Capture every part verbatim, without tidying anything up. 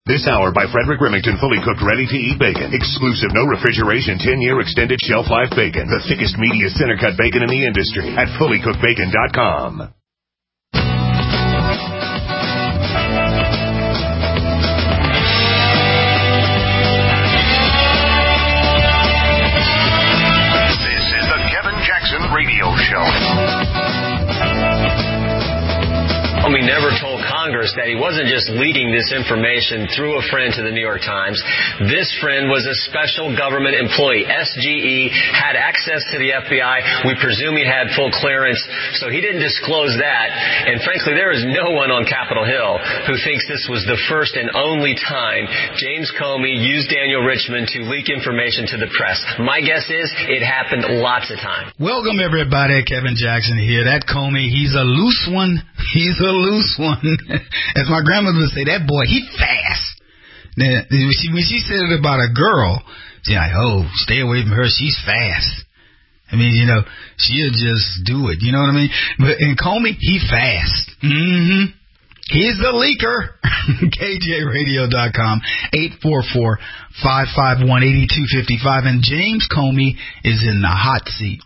This hour by Frederick Remington, fully cooked, ready-to-eat bacon. Exclusive, no refrigeration, ten-year extended shelf life bacon. The thickest, meatiest, center-cut bacon in the industry at fully cooked bacon dot com. This is the Kevin Jackson Radio Show. He never told Congress that he wasn't just leaking this information through a friend to the New York Times. This friend was a special government employee. S G E had access to the F B I. We presume he had full clearance, so he didn't disclose that. And frankly, there is no one on Capitol Hill who thinks this was the first and only time James Comey used Daniel Richman to leak information to the press. My guess is it happened lots of times. Welcome, everybody. Kevin Jackson here. That Comey, he's a loose one. He's a loose one. As my grandmother would say, that boy, he fast. Now, when she, when she said it about a girl, she's like, oh, stay away from her. She's fast. I mean, you know, she'll just do it. You know what I mean? But in Comey, he fast. Mm-hmm. He's the leaker. K J radio dot com, eight four four, five five one, eight two five five. And James Comey is in the hot seat.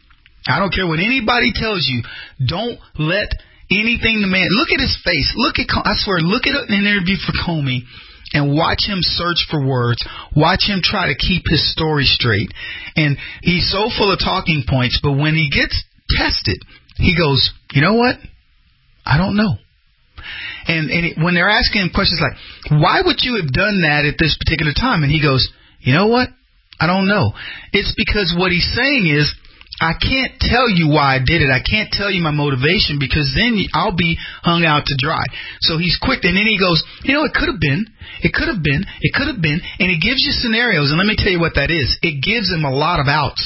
I don't care what anybody tells you. Don't let anything the man, look at his face. Look at, I swear, look at an interview for Comey and watch him search for words. Watch him try to keep his story straight. And he's so full of talking points, but when he gets tested, he goes, you know what? I don't know. And, and it, when they're asking him questions like, why would you have done that at this particular time? And he goes, you know what? I don't know. It's because what he's saying is, I can't tell you why I did it. I can't tell you my motivation because then I'll be hung out to dry. So he's quick. And then he goes, you know, it could have been. It could have been. It could have been. And he gives you scenarios. And let me tell you what that is. It gives him a lot of outs.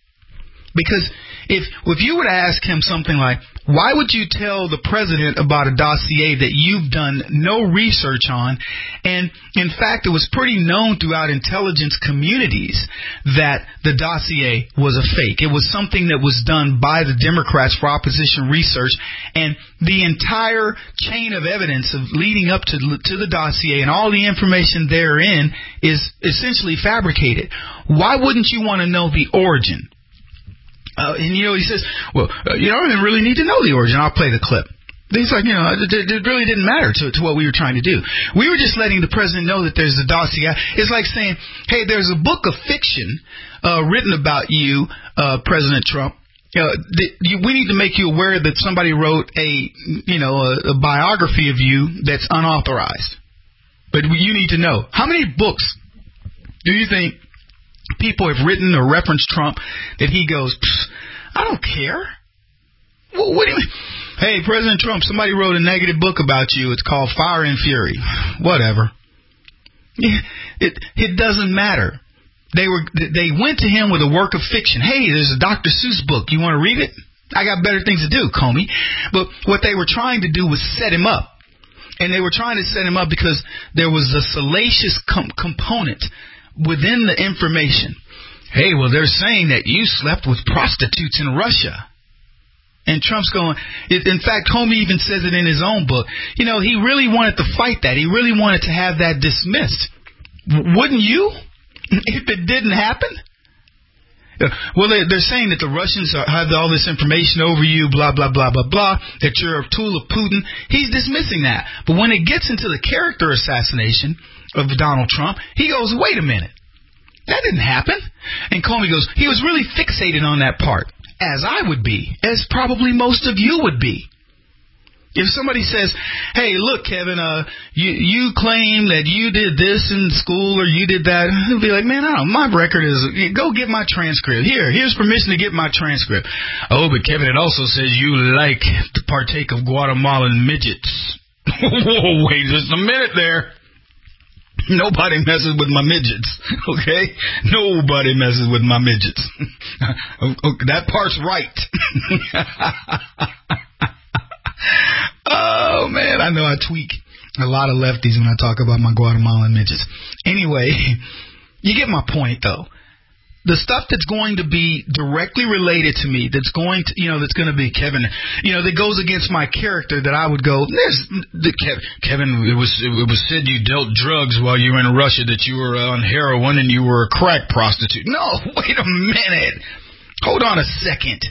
Because if if you were to ask him something like, why would you tell the president about a dossier that you've done no research on? And, in fact, it was pretty known throughout intelligence communities that the dossier was a fake. It was something that was done by the Democrats for opposition research. And the entire chain of evidence of leading up to, to the dossier and all the information therein is essentially fabricated. Why wouldn't you want to know the origin? Uh, and, you know, he says, well, uh, you know, I didn't really need to know the origin. I'll play the clip. He's like, you know, it, it really didn't matter to, to what we were trying to do. We were just letting the president know that there's a dossier. It's like saying, hey, there's a book of fiction uh, written about you, uh, President Trump. Uh, th- you, we need to make you aware that somebody wrote a, you know, a, a biography of you that's unauthorized. But you need to know, how many books do you think people have written or referenced Trump that he goes, I don't care. Well, what do you mean? Hey, President Trump, somebody wrote a negative book about you. It's called Fire and Fury. Whatever. It it doesn't matter. They were they went to him with a work of fiction. Hey, there's a Doctor Seuss book. You want to read it? I got better things to do, Comey. But what they were trying to do was set him up. And they were trying to set him up because there was a salacious com- component within the information. Hey, well, they're saying that you slept with prostitutes in Russia. And Trump's going, in fact, Comey even says it in his own book. You know, he really wanted to fight that. He really wanted to have that dismissed. Wouldn't you? If it didn't happen? Well, they're saying that the Russians have all this information over you, blah, blah, blah, blah, blah, that you're a tool of Putin. He's dismissing that. But when it gets into the character assassination of Donald Trump, he goes, wait a minute. That didn't happen. And Comey goes, he was really fixated on that part, as I would be, as probably most of you would be. If somebody says, hey, look, Kevin, uh, you, you claim that you did this in school or you did that, he'll be like, man, I don't know, my record is, go get my transcript. Here, here's permission to get my transcript. Oh, but Kevin, it also says you like to partake of Guatemalan midgets. Whoa, wait just a minute there. Nobody messes with my midgets, okay? Nobody messes with my midgets. That part's right. Oh, man, I know I tweak a lot of lefties when I talk about my Guatemalan midgets. Anyway, you get my point, though. the stuff that's going to be directly related to me, that's going to, you know, that's going to be Kevin, you know, that goes against my character, that I would go, there's the Kevin, it was it was said you dealt drugs while you were in Russia, that you were on heroin and you were a crack prostitute. No, wait a minute. Hold on a second.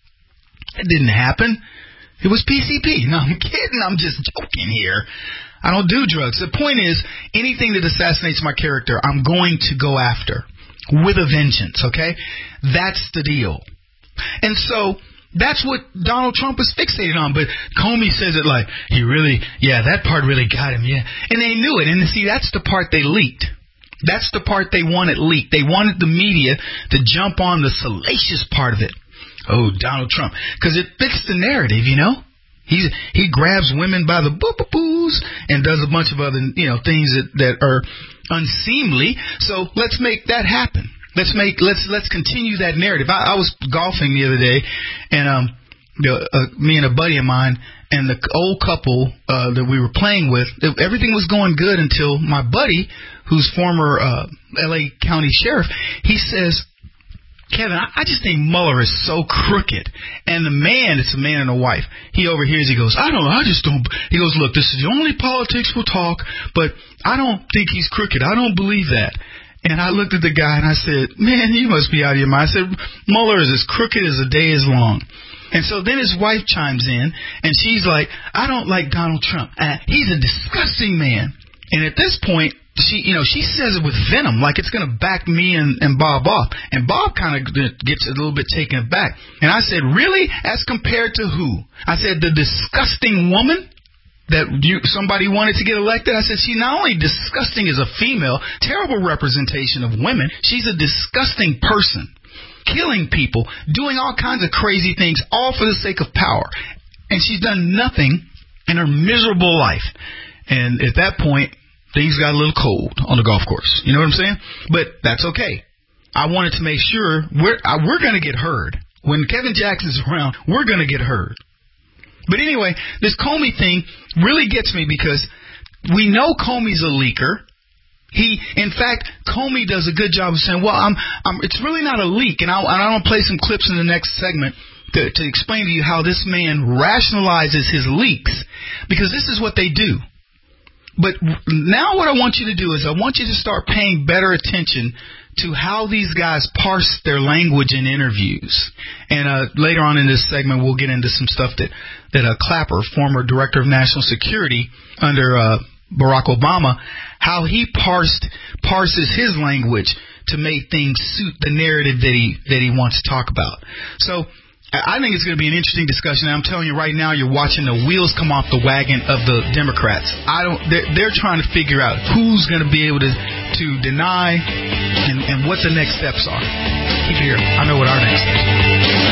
That didn't happen. It was P C P. No, I'm kidding. I'm just joking here. I don't do drugs. The point is, anything that assassinates my character, I'm going to go after. With a vengeance, okay? That's the deal. And so that's what Donald Trump is fixated on. But Comey says it like, he really, yeah, that part really got him, yeah. And they knew it. And see, that's the part they leaked. That's the part they wanted leaked. They wanted the media to jump on the salacious part of it. Oh, Donald Trump. Because it fits the narrative, you know? He's, he grabs women by the boo-boo-boos and does a bunch of other, you know, things that, that are unseemly. So let's make that happen. Let's make let's let's continue that narrative. I, I was golfing the other day, and um, the, uh, me and a buddy of mine and the old couple uh, that we were playing with, everything was going good until my buddy, who's former uh, L A County Sheriff, he says, Kevin, I, I just think Mueller is so crooked. And the man, it's a man and a wife. He overhears, he goes, I don't know, I just don't. He goes, look, this is the only politics we'll talk, but I don't think he's crooked. I don't believe that. And I looked at the guy and I said, man, you must be out of your mind. I said, Mueller is as crooked as the day is long. And so then his wife chimes in, and she's like, I don't like Donald Trump. Uh, he's a disgusting man. And at this point, she, you know, she says it with venom, like it's going to back me and, and Bob off. And Bob kind of gets a little bit taken aback. And I said, really? As compared to who? I said, the disgusting woman that you, somebody wanted to get elected. I said, she's not only disgusting as a female, terrible representation of women, she's a disgusting person, killing people, doing all kinds of crazy things, all for the sake of power. And she's done nothing in her miserable life. And at that point, things got a little cold on the golf course. You know what I'm saying? But that's okay. I wanted to make sure we're, uh, we're going to get heard. When Kevin Jackson's around, we're going to get heard. But anyway, this Comey thing really gets me because we know Comey's a leaker. He, in fact, Comey does a good job of saying, well, I'm, I'm, it's really not a leak. And I, and I want to play some clips in the next segment to, to explain to you how this man rationalizes his leaks, because this is what they do. But now what I want you to do is I want you to start paying better attention to how these guys parse their language in interviews. And uh, later on in this segment, we'll get into some stuff that, that uh, Clapper, former Director of National Security under uh, Barack Obama, how he parsed parses his language to make things suit the narrative that he that he wants to talk about. So I think it's going to be an interesting discussion. I'm telling you right now, you're watching the wheels come off the wagon of the Democrats. I don't. They're, they're trying to figure out who's going to be able to to deny and, and what the next steps are. Keep it here. I know what our next steps are.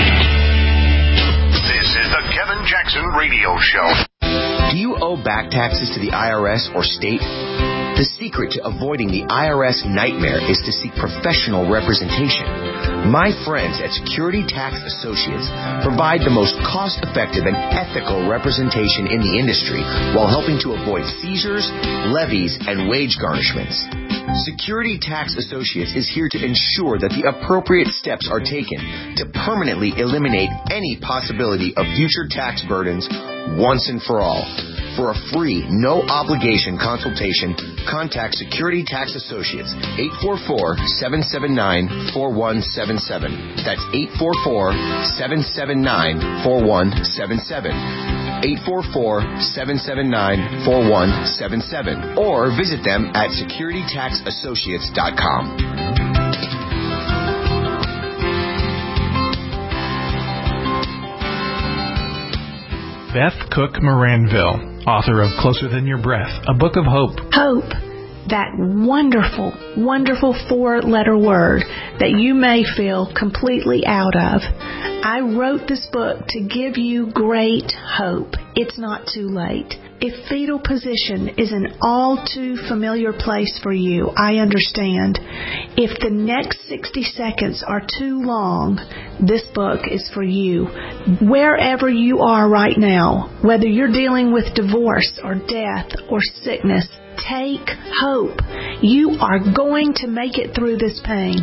This is the Kevin Jackson Radio Show. Do you owe back taxes to the I R S or state? The secret to avoiding the I R S nightmare is to seek professional representation. My friends at Security Tax Associates provide the most cost-effective and ethical representation in the industry while helping to avoid seizures, levies, and wage garnishments. Security Tax Associates is here to ensure that the appropriate steps are taken to permanently eliminate any possibility of future tax burdens once and for all. For a free, no-obligation consultation, contact Security Tax Associates, eight four four, seven seven nine, four one seven seven. That's eight four four, seven seven nine, four one seven seven. eight four four, seven seven nine, four one seven seven. Or visit them at security tax associates dot com. Beth Cook Moranville, author of Closer Than Your Breath, a book of hope. Hope, that wonderful, wonderful four-letter word that you may feel completely out of. I wrote this book to give you great hope. It's not too late. If fetal position is an all too familiar place for you, I understand. If the next sixty seconds are too long, this book is for you. Wherever you are right now, whether you're dealing with divorce or death or sickness, take hope. You are going to make it through this pain.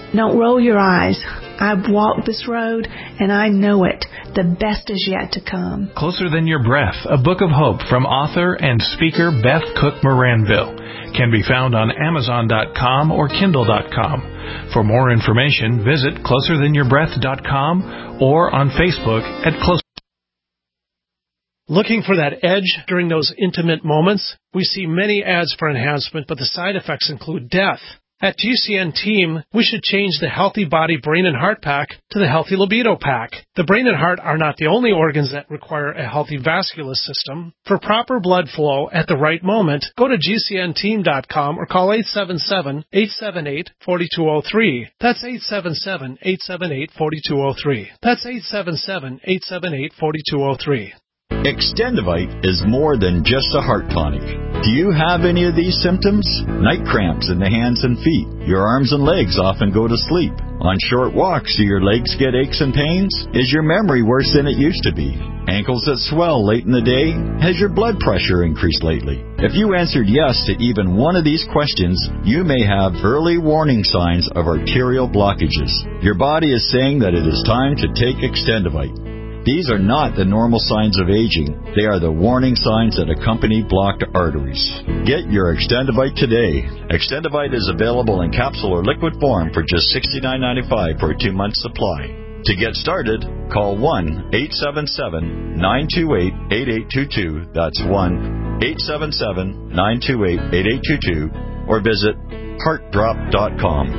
Don't roll your eyes. I've walked this road, and I know it. The best is yet to come. Closer Than Your Breath, a book of hope from author and speaker Beth Cook Moranville, can be found on Amazon dot com or Kindle dot com. For more information, visit closer than your breath dot com or on Facebook at Closer. Looking for that edge during those intimate moments? We see many ads for enhancement, but the side effects include death. At G C N Team, we should change the Healthy Body Brain and Heart Pack to the Healthy Libido Pack. The brain and heart are not the only organs that require a healthy vascular system. For proper blood flow at the right moment, go to G C N team dot com or call eight seven seven, eight seven eight, four two zero three. That's eight seven seven, eight seven eight, four two zero three. That's eight seven seven, eight seven eight, four two zero three. Extendivite is more than just a heart tonic. Do you have any of these symptoms? Night cramps in the hands and feet. Your arms and legs often go to sleep. On short walks, do your legs get aches and pains? Is your memory worse than it used to be? Ankles that swell late in the day? Has your blood pressure increased lately? If you answered yes to even one of these questions, you may have early warning signs of arterial blockages. Your body is saying that it is time to take Extendivite. These are not the normal signs of aging. They are the warning signs that accompany blocked arteries. Get your Extendivite today. Extendivite is available in capsule or liquid form for just sixty-nine ninety-five for a two-month supply. To get started, call one eight seven seven, nine two eight, eight eight two two. That's one eight seven seven, nine two eight, eight eight two two. Or visit heart drop dot com.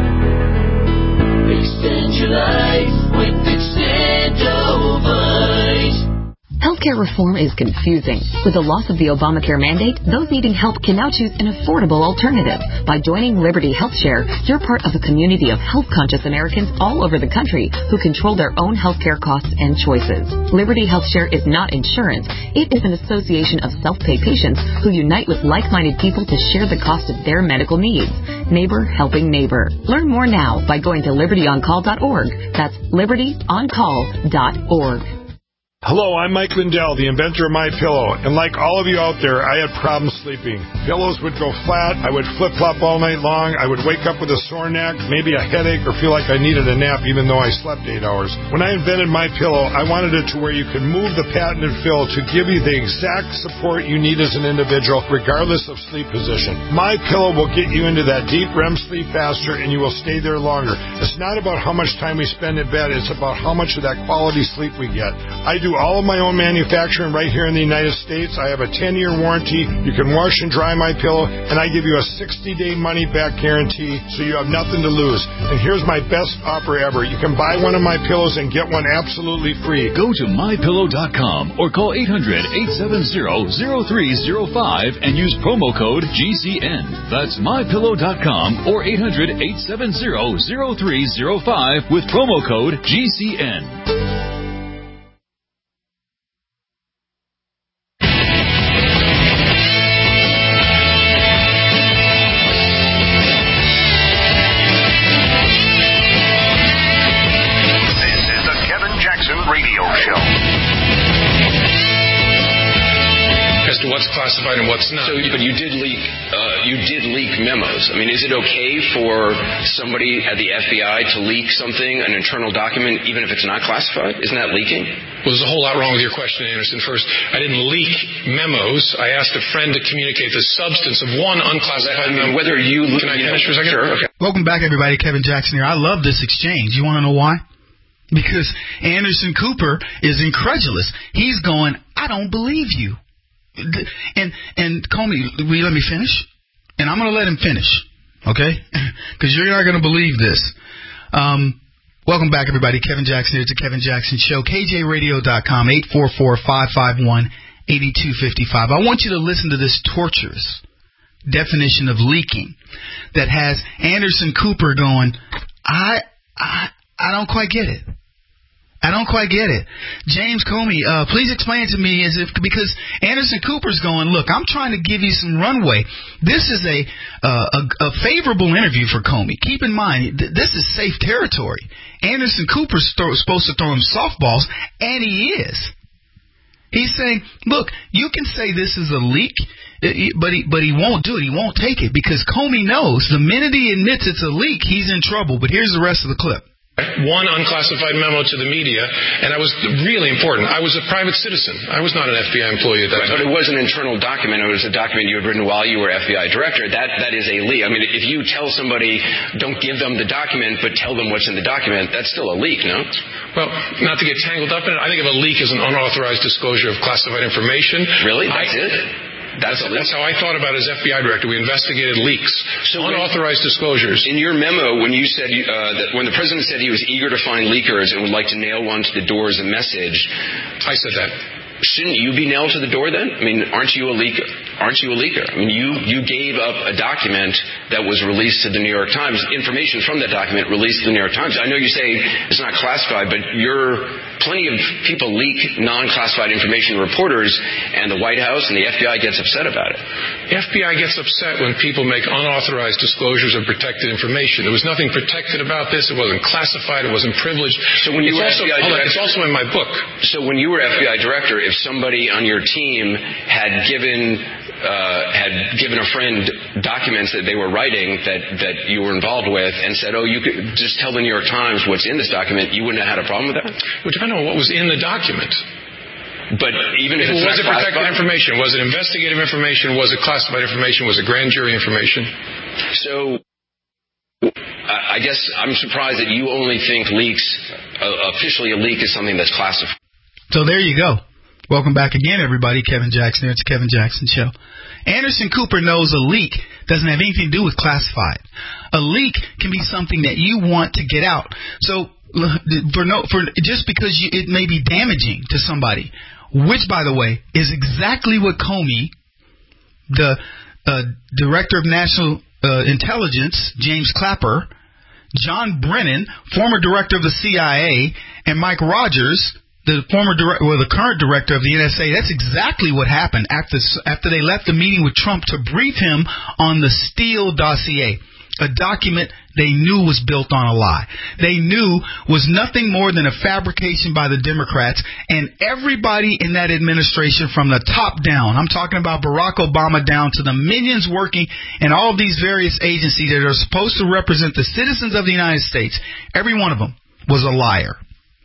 Extend your life with Extendivite. Healthcare reform is confusing. With the loss of the Obamacare mandate, those needing help can now choose an affordable alternative. By joining Liberty HealthShare, you're part of a community of health-conscious Americans all over the country who control their own healthcare costs and choices. Liberty HealthShare is not insurance. It is an association of self-pay patients who unite with like-minded people to share the cost of their medical needs. Neighbor helping neighbor. Learn more now by going to liberty on call dot org. That's liberty on call dot org. Hello, I'm Mike Lindell, the inventor of MyPillow, and like all of you out there, I had problems sleeping. Pillows would go flat, I would flip-flop all night long, I would wake up with a sore neck, maybe a headache, or feel like I needed a nap even though I slept eight hours. When I invented MyPillow, I wanted it to where you could move the patented fill to give you the exact support you need as an individual, regardless of sleep position. MyPillow will get you into that deep R E M sleep faster, and you will stay there longer. It's not about how much time we spend in bed, it's about how much of that quality sleep we get. I do all of my own manufacturing right here in the United States. I have a ten-year warranty. You can wash and dry my pillow, and I give you a sixty-day money-back guarantee, so you have nothing to lose. And here's my best offer ever. You can buy one of my pillows and get one absolutely free. Go to my pillow dot com or call eight hundred, eight seven zero, zero three zero five and use promo code G C N. That's my pillow dot com or eight hundred, eight seven zero, zero three zero five with promo code G C N. What's classified and what's not. So, but you did leak. Uh, you did leak memos. I mean, is it okay for somebody at the F B I to leak something, an internal document, even if it's not classified? Isn't that leaking? Well, there's a whole lot wrong with your question, Anderson. First, I didn't leak memos. I asked a friend to communicate the substance of one unclassified I mean, memo. Whether you can I finish for a second? Sure. Okay. Welcome back, everybody. Kevin Jackson here. I love this exchange. You want to know why? Because Anderson Cooper is incredulous. He's going, I don't believe you. And and Comey, will you let me finish? And I'm going to let him finish, okay? Because you're not going to believe this. Um, welcome back, everybody. Kevin Jackson here. It's the Kevin Jackson Show. K J radio dot com, eight four four, five five one, eight two five five. I want you to listen to this torturous definition of leaking that has Anderson Cooper going, I I I don't quite get it. I don't quite get it. James Comey, uh, please explain to me as if, because Anderson Cooper's going, look, I'm trying to give you some runway. This is a, uh, a, a favorable interview for Comey. Keep in mind, th- this is safe territory. Anderson Cooper's th- supposed to throw him softballs, and he is. He's saying, look, you can say this is a leak. but he but he won't do it. He won't take it because Comey knows the minute he admits it's a leak, he's in trouble. But here's the rest of the clip. One unclassified memo to the media, and that was really important. I was a private citizen. I was not an F B I employee at that right, time. But it was an internal document. It was a document you had written while you were F B I director. That That is a leak. I mean, if you tell somebody, don't give them the document, but tell them what's in the document, that's still a leak, no? Well, not to get tangled up in it, I think of a leak as an unauthorized disclosure of classified information. Really? That's I, it? That's, that's how I thought about it as F B I director. We investigated leaks, so unauthorized when, disclosures. In your memo, when you said uh, that when the president said he was eager to find leakers and would like to nail one to the door as a message, I said that. Shouldn't you be nailed to the door then? I mean, aren't you a leaker? Aren't you a leaker? I mean, you, you gave up a document that was released to the New York Times, information from that document released to the New York Times. I know you say it's not classified, but you're, plenty of people leak non-classified information to reporters, and the White House and the F B I gets upset about it. The F B I gets upset when people make unauthorized disclosures of protected information. There was nothing protected about this. It wasn't classified. It wasn't privileged. So when you it's were also, F B I director, it's also in my book. So when you were F B I director, if somebody on your team had given uh, had given a friend documents that they were writing that, that you were involved with and said, oh, you could just tell the New York Times what's in this document, you wouldn't have had a problem with that? Well, depending on what was in the document. But even if, if it's was not it protected classified? information? Was it investigative information? Was it classified information? Was it grand jury information? So I guess I'm surprised that you only think leaks, uh, officially a leak is something that's classified. So there you go. Welcome back again, everybody. Kevin Jackson here. It's the Kevin Jackson Show. Anderson Cooper knows a leak doesn't have anything to do with classified. A leak can be something that you want to get out. So for no, for just because you, it may be damaging to somebody, which, by the way, is exactly what Comey, the uh, Director of National uh, Intelligence, James Clapper, John Brennan, former Director of the C I A, and Mike Rogers, the former director, well, the current director of the N S A, that's exactly what happened after after they left the meeting with Trump to brief him on the Steele dossier, a document they knew was built on a lie. They knew was nothing more than a fabrication by the Democrats and everybody in that administration from the top down. I'm talking about Barack Obama down to the minions working in all of these various agencies that are supposed to represent the citizens of the United States. Every one of them was a liar.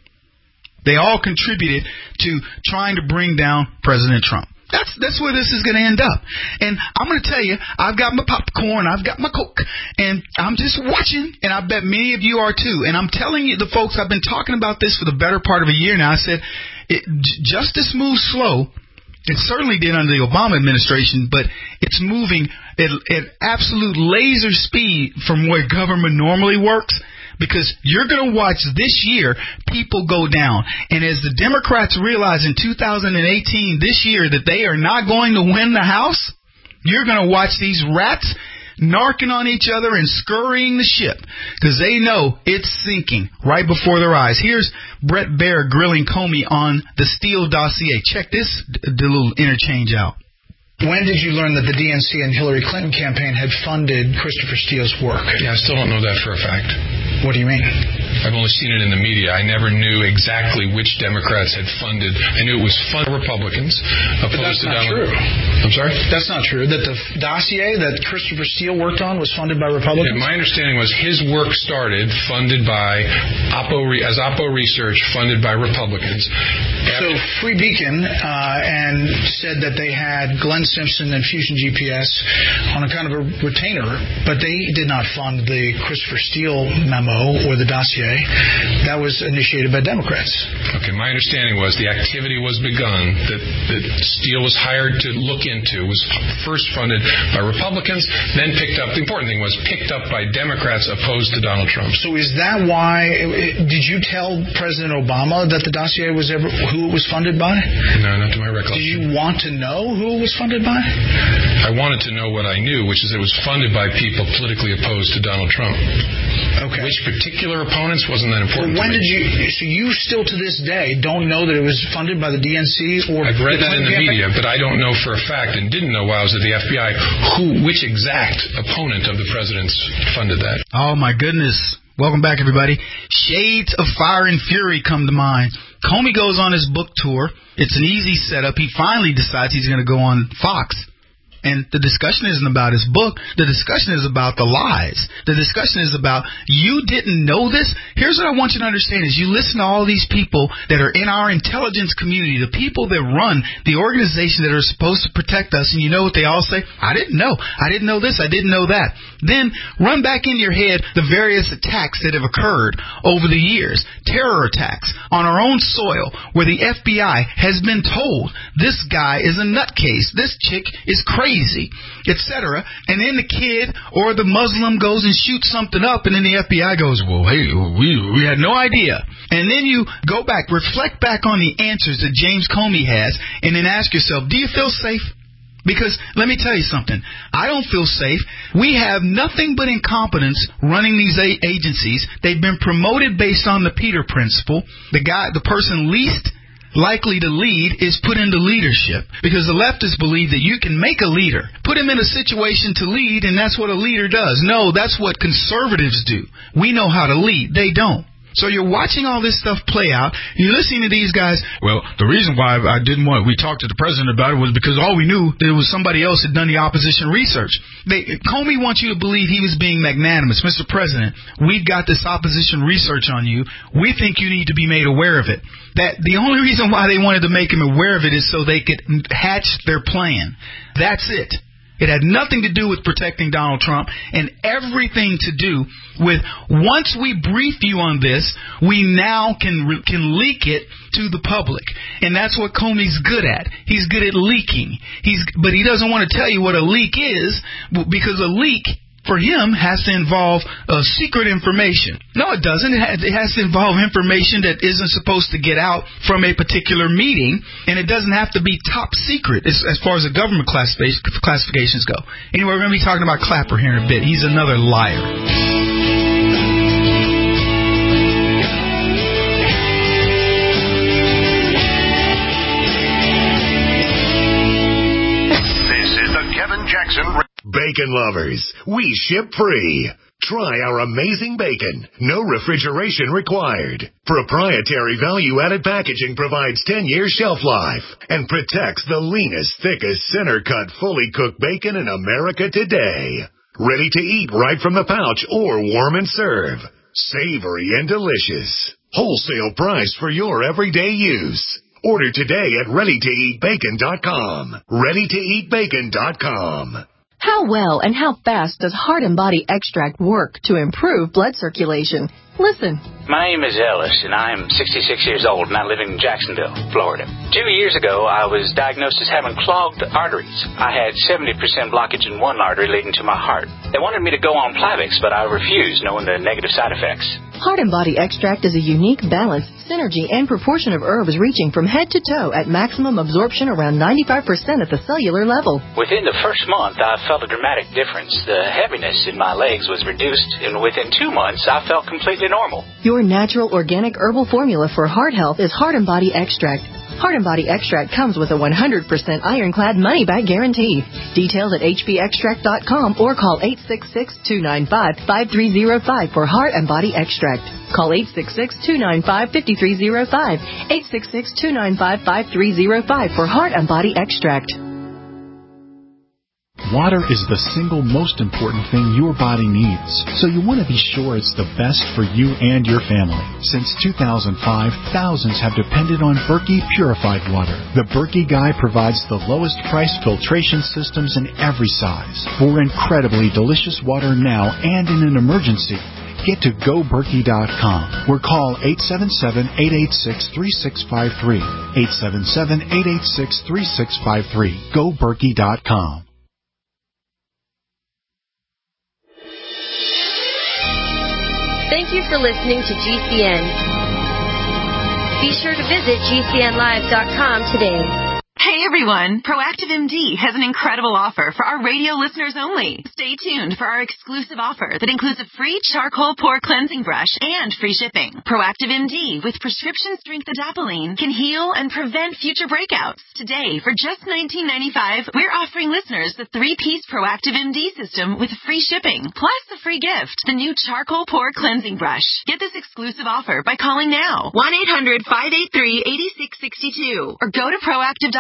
They all contributed to trying to bring down President Trump. That's that's where this is going to end up. And I'm going to tell you, I've got my popcorn, I've got my Coke, and I'm just watching, and I bet many of you are too. And I'm telling you, the folks, I've been talking about this for the better part of a year now. I said, it, justice moves slow. It certainly did under the Obama administration, but it's moving at, at absolute laser speed from where government normally works. Because you're going to watch this year people go down. And as the Democrats realize in two thousand eighteen, this year, that they are not going to win the House, you're going to watch these rats narking on each other and scurrying the ship. Because they know it's sinking right before their eyes. Here's Bret Baier grilling Comey on the Steele dossier. Check this d- little interchange out. When did you learn that the D N C and Hillary Clinton campaign had funded Christopher Steele's work? Yeah, I still don't know that for a fact. What do you mean? I've only seen it in the media. I never knew exactly which Democrats had funded. I knew it was funded Republicans opposed but that's to not Donald. True. I'm sorry? That's not true. That the dossier that Christopher Steele worked on was funded by Republicans? Yeah, my understanding was his work started funded by Oppo as Oppo Research, funded by Republicans. So Free Beacon uh, and said that they had Glenn Simpson and Fusion G P S on a kind of a retainer, but they did not fund the Christopher Steele memo or the dossier. That was initiated by Democrats. Okay, my understanding was the activity was begun that, that Steele was hired to look into, was first funded by Republicans, then picked up, the important thing was picked up by Democrats opposed to Donald Trump. So is that why, did you tell President Obama that the dossier was ever, who it was funded by? No, not to my recollection. Did you want to know who it was funded by? I wanted to know what I knew, which is it was funded by people politically opposed to Donald Trump. Okay. Which particular opponents wasn't that important well, when to me. did you, so you still to this day don't know that it was funded by the D N C or... I've read the that in the campaign? media, but I don't know for a fact and didn't know while I was at the F B I who, which exact opponent of the president's funded that. Oh, my goodness. Welcome back, everybody. Shades of Fire and Fury come to mind. Comey goes on his book tour. It's an easy setup. He finally decides he's going to go on Fox. And the discussion isn't about his book. The discussion is about the lies. The discussion is about, you didn't know this? Here's what I want you to understand is you listen to all these people that are in our intelligence community, the people that run the organization that are supposed to protect us, and you know what they all say? I didn't know. I didn't know this. I didn't know that. Then run back in your head the various attacks that have occurred over the years. Terror attacks on our own soil where the F B I has been told this guy is a nutcase. This chick is crazy, et cetera. And then the kid or the Muslim goes and shoots something up, and then the F B I goes, well, hey, we we had no idea. And then you go back, reflect back on the answers that James Comey has, and then ask yourself, do you feel safe? Because let me tell you something, I don't feel safe. We have nothing but incompetence running these a- agencies. They've been promoted based on the Peter Principle. The guy, the person least likely to lead is put into leadership, because the leftists believe that you can make a leader, put him in a situation to lead, and that's what a leader does. No, that's what conservatives do. We know how to lead. They don't. So you're watching all this stuff play out. You're listening to these guys. Well, the reason why I didn't want, we talked to the president about it was because all we knew there was somebody else had done the opposition research. They, Comey wants you to believe he was being magnanimous. Mister President, we've got this opposition research on you. We think you need to be made aware of it. That the only reason why they wanted to make him aware of it is so they could hatch their plan. That's it. It had nothing to do with protecting Donald Trump and everything to do with, once we brief you on this, we now can can leak it to the public. And that's what Comey's good at. He's good at leaking. He's, but he doesn't want to tell you what a leak is, because a leak for him has to involve uh, secret information. No, it doesn't. It, ha- it has to involve information that isn't supposed to get out from a particular meeting, and it doesn't have to be top secret as, as far as the government classific- classifications go. Anyway, we're going to be talking about Clapper here in a bit. He's another liar. This is the Kevin Jackson Radio. Bacon lovers, we ship free. Try our amazing bacon. No refrigeration required. Proprietary value-added packaging provides ten-year shelf life and protects the leanest, thickest, center-cut, fully cooked bacon in America today. Ready to eat right from the pouch or warm and serve. Savory and delicious. Wholesale price for your everyday use. Order today at ready to eat bacon dot com. ready to eat bacon dot com. How well and how fast does Heart and Body Extract work to improve blood circulation? Listen. My name is Ellis, and I'm sixty-six years old, and I live in Jacksonville, Florida. Two years ago, I was diagnosed as having clogged arteries. I had seventy percent blockage in one artery leading to my heart. They wanted me to go on Plavix, but I refused, knowing the negative side effects. Heart and Body Extract is a unique balance, synergy, and proportion of herbs reaching from head to toe at maximum absorption around ninety-five percent at the cellular level. Within the first month, I felt a dramatic difference. The heaviness in my legs was reduced, and within two months, I felt completely normal. Your natural organic herbal formula for heart health is Heart and Body Extract. Heart and Body Extract comes with a one hundred percent ironclad money-back guarantee. Details at h b extract dot com or call eight six six, two nine five, five three zero five for Heart and Body Extract. Call eight six six, two nine five, five three zero five, eight six six, two nine five, five three zero five for Heart and Body Extract. Water is the single most important thing your body needs, so you want to be sure it's the best for you and your family. Since two thousand five, thousands have depended on Berkey purified water. The Berkey Guy provides the lowest price filtration systems in every size for incredibly delicious water now and in an emergency. Get to go berkey dot com or call eight seven seven, eight eight six, three six five three. eight seven seven, eight eight six, three six five three. go berkey dot com. Thank you for listening to G C N. Be sure to visit G C N live dot com today. Hey everyone, Proactive M D has an incredible offer for our radio listeners only. Stay tuned for our exclusive offer that includes a free charcoal pore cleansing brush and free shipping. Proactive M D with prescription strength adapalene can heal and prevent future breakouts. Today, for just nineteen ninety-five dollars, we're offering listeners the three-piece Proactive M D system with free shipping, plus the free gift, the new charcoal pore cleansing brush. Get this exclusive offer by calling now, one eight hundred, five eight three, eight six six two, or go to proactive dot com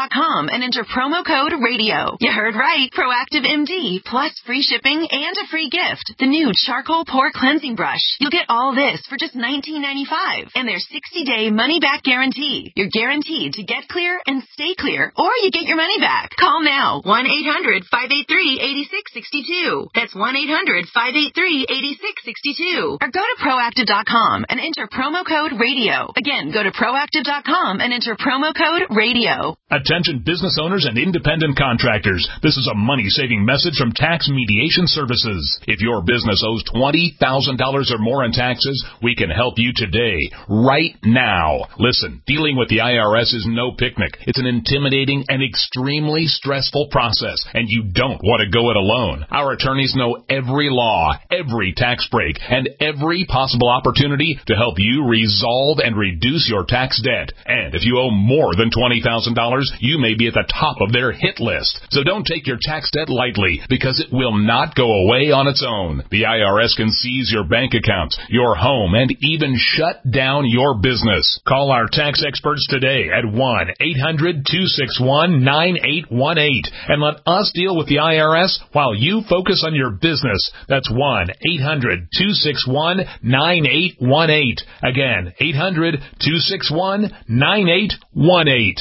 com and enter promo code radio. You heard right. Proactive M D plus free shipping and a free gift. The new charcoal pore cleansing brush. You'll get all this for just nineteen ninety-five dollars and their sixty-day money-back guarantee. You're guaranteed to get clear and stay clear, or you get your money back. Call now. one eight hundred five eight three eight six six two. That's one eight hundred five eight three eight six six two. Or go to proactive dot com and enter promo code radio. Again, go to proactive dot com and enter promo code radio. Attention business owners and independent contractors. This is a money-saving message from Tax Mediation Services. If your business owes twenty thousand dollars or more in taxes, we can help you today, right now. Listen, dealing with the I R S is no picnic. It's an intimidating and extremely stressful process, and you don't want to go it alone. Our attorneys know every law, every tax break, and every possible opportunity to help you resolve and reduce your tax debt. And if you owe more than twenty thousand dollars, you may be at the top of their hit list. So don't take your tax debt lightly, because it will not go away on its own. The I R S can seize your bank accounts, your home, and even shut down your business. Call our tax experts today at one eight hundred two six one nine eight one eight and let us deal with the I R S while you focus on your business. That's one eight hundred two six one nine eight one eight. Again, eight hundred two six one nine eight one eight.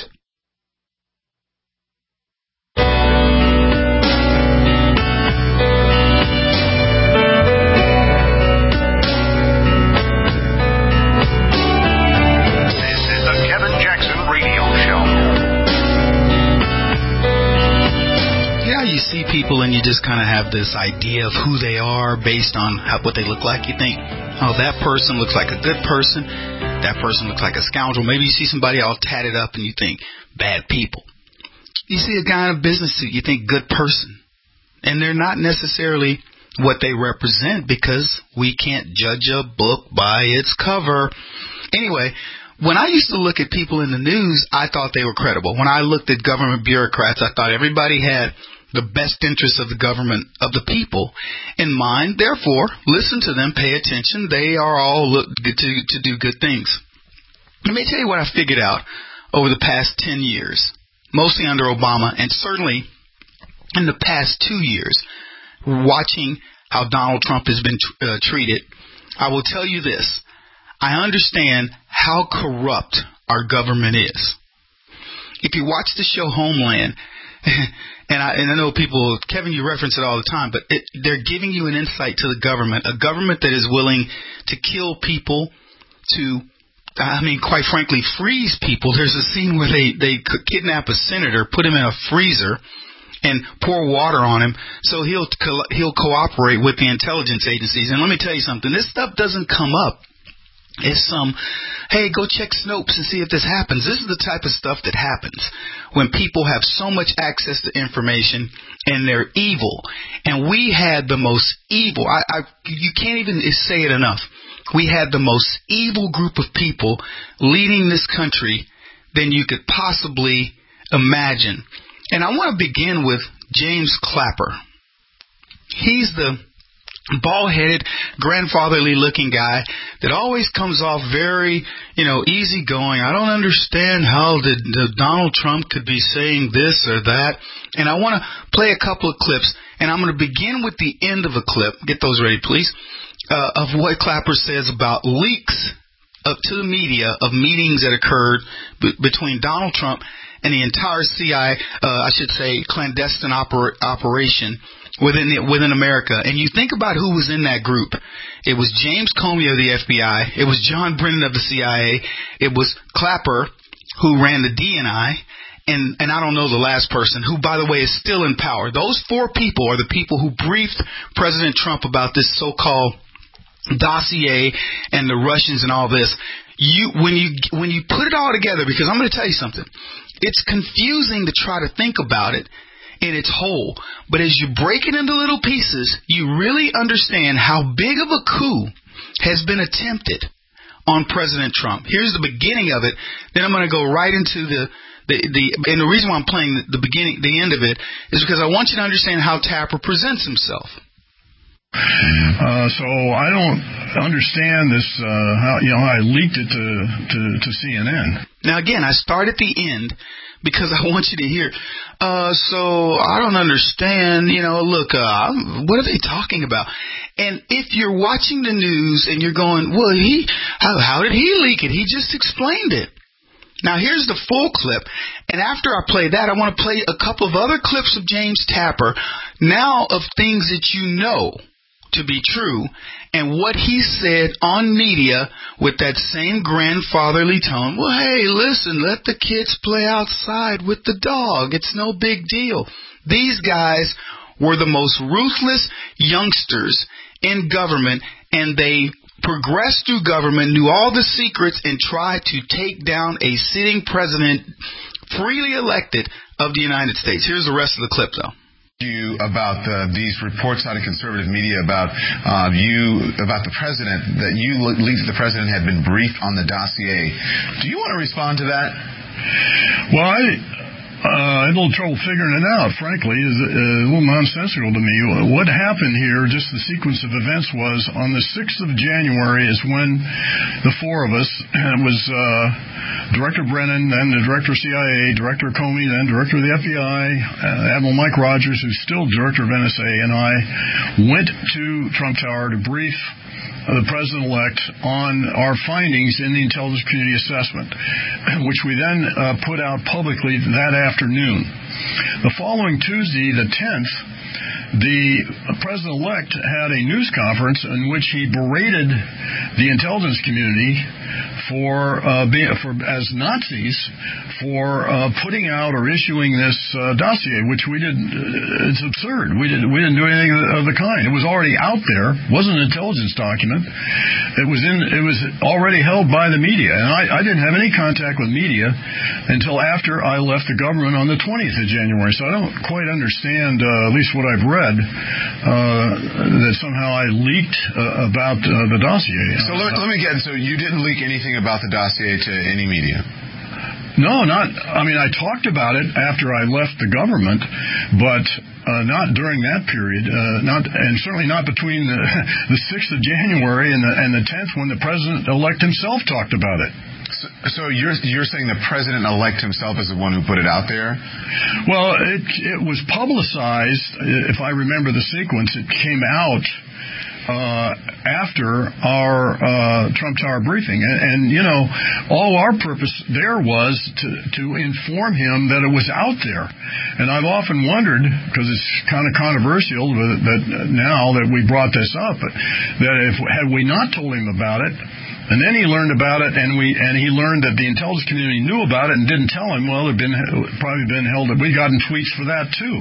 You see people and you just kind of have this idea of who they are based on how, what they look like. You think, oh, that person looks like a good person. That person looks like a scoundrel. Maybe you see somebody all tatted up and you think, bad people. You see a guy in a business suit, you think, good person. And they're not necessarily what they represent, because we can't judge a book by its cover. Anyway, when I used to look at people in the news, I thought they were credible. When I looked at government bureaucrats, I thought everybody had the best interests of the government, of the people, in mind. Therefore, listen to them, pay attention. They are all look to, to do good things. Let me tell you what I figured out over the past ten years, mostly under Obama, and certainly in the past two years, watching how Donald Trump has been uh, treated. I will tell you this. I understand how corrupt our government is. If you watch the show Homeland, and I, and I know people, Kevin, you reference it all the time, but it, they're giving you an insight to the government, a government that is willing to kill people, to, I mean, quite frankly, freeze people. There's a scene where they, they kidnap a senator, put him in a freezer, and pour water on him so he'll he'll cooperate with the intelligence agencies. And let me tell you something, this stuff doesn't come up. It's some, hey, go check Snopes and see if this happens. This is the type of stuff that happens when people have so much access to information and they're evil. And we had the most evil, I, I you can't even say it enough. We had the most evil group of people leading this country than you could possibly imagine. And I want to begin with James Clapper. He's the bald-headed, grandfatherly-looking guy that always comes off very, you know, easygoing. I don't understand how the, the Donald Trump could be saying this or that. And I want to play a couple of clips, and I'm going to begin with the end of a clip. Get those ready, please. Uh, of what Clapper says about leaks up to the media of meetings that occurred b- between Donald Trump and the entire C I A, uh, I should say, clandestine oper- operation within the, within America. And you think about who was in that group. It was James Comey of the F B I. It was John Brennan of the C I A. It was Clapper, who ran the D N I. And, and I don't know the last person, who, by the way, is still in power. Those four people are the people who briefed President Trump about this so-called dossier and the Russians and all this. You, when you, when you put it all together, because I'm going to tell you something, it's confusing to try to think about it in its whole. But as you break it into little pieces, you really understand how big of a coup has been attempted on President Trump. Here's the beginning of it. Then I'm going to go right into the, the, the, and the reason why I'm playing the, the beginning, the end of it, is because I want you to understand how Tapper presents himself. Uh, so I don't understand this, uh, how, you know, I leaked it to, to, to C N N. Now, again, I start at the end because I want you to hear. Uh, so I don't understand, you know, look, uh, what are they talking about? And if you're watching the news and you're going, well, he, how, how did he leak it? He just explained it. Now, here's the full clip. And after I play that, I want to play a couple of other clips of James Tapper, now of things that you know to be true, and what he said on media with that same grandfatherly tone. Well, hey, listen, let the kids play outside with the dog. It's no big deal. These guys were the most ruthless youngsters in government, and they progressed through government, knew all the secrets, and tried to take down a sitting president freely elected of the United States. Here's the rest of the clip, though. You about uh, these reports out of conservative media about uh, you about the president, that you leaked that the president had been briefed on the dossier. Do you want to respond to that? Well, I uh, had a little trouble figuring it out, frankly. It's a little nonsensical to me. What happened here, just the sequence of events, was on the sixth of January is when the four of us, it was uh, Director Brennan, then the Director of C I A, Director Comey, then Director of the F B I, uh, Admiral Mike Rogers, who's still Director of N S A, and I went to Trump Tower to brief the President-elect on our findings in the intelligence community assessment, which we then uh, put out publicly that afternoon. The following Tuesday, the tenth, the President-elect had a news conference in which he berated the intelligence community for, uh, being, for as Nazis for uh, putting out or issuing this uh, dossier, which we didn't. Uh, it's absurd. We didn't. We didn't do anything of the kind. It was already out there. It wasn't an intelligence document. It was in. It was already held by the media, and I, I didn't have any contact with media until after I left the government on the twentieth of January. So I don't quite understand, uh, at least what I've read, uh, that somehow I leaked uh, about uh, the dossier. So let, let me get. So you didn't leak anything about the dossier to any media? No, not. I mean, I talked about it after I left the government, but uh, not during that period. Uh, not, and certainly not between the, the sixth of January and the and the tenth, when the president-elect himself talked about it. So, so you're you're saying the president-elect himself is the one who put it out there? Well, it it was publicized. If I remember the sequence, it came out Uh, after our uh, Trump Tower briefing. And, and, you know, all our purpose there was to, to inform him that it was out there. And I've often wondered, because it's kind of controversial that now that we brought this up, that if had we not told him about it, and then he learned about it, and we and he learned that the intelligence community knew about it and didn't tell him. Well, it'd been probably been held. We gotten tweets for that too.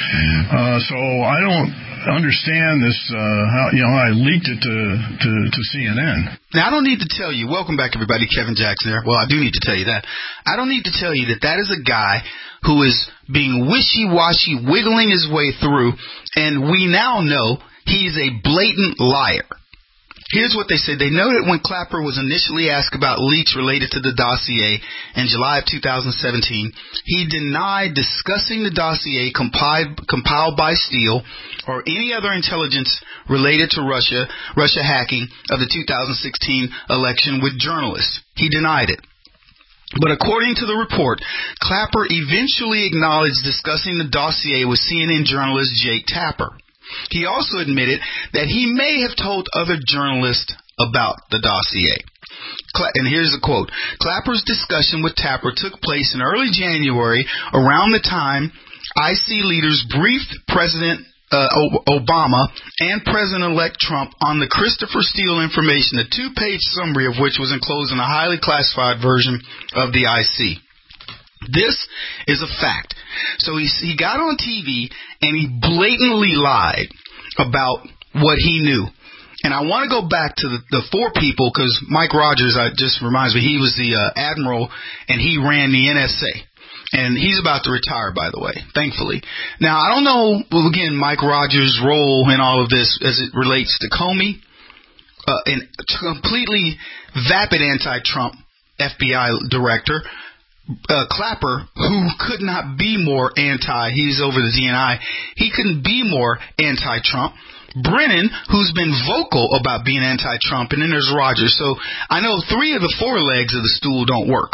Uh, so I don't understand this. Uh, how you know I leaked it to, to to C N N. Now I don't need to tell you. Welcome back, everybody. Kevin Jackson there. Well, I do need to tell you that. I don't need to tell you that that is a guy who is being wishy-washy, wiggling his way through, and we now know he's a blatant liar. Here's what they said. They noted when Clapper was initially asked about leaks related to the dossier in July of two thousand seventeen, he denied discussing the dossier compiled, compiled by Steele or any other intelligence related to Russia, Russia hacking of the two thousand sixteen election with journalists. He denied it. But according to the report, Clapper eventually acknowledged discussing the dossier with C N N journalist Jake Tapper. He also admitted that he may have told other journalists about the dossier. And here's the quote. Clapper's discussion with Tapper took place in early January, around the time I C leaders briefed President uh, Obama and President-elect Trump on the Christopher Steele information, a two-page summary of which was enclosed in a highly classified version of the I C. This is a fact. So he, he got on T V and he blatantly lied about what he knew. And I want to go back to the, the four people, because Mike Rogers, uh, just reminds me, he was the uh, admiral and he ran the N S A. And he's about to retire, by the way, thankfully. Now, I don't know, well, again, Mike Rogers' role in all of this as it relates to Comey, uh, and completely vapid anti-Trump F B I director. Uh, Clapper, who could not be more anti, he's over the D N I, he couldn't be more anti-Trump. Brennan, who's been vocal about being anti-Trump, and then there's Rogers. So I know three of the four legs of the stool don't work.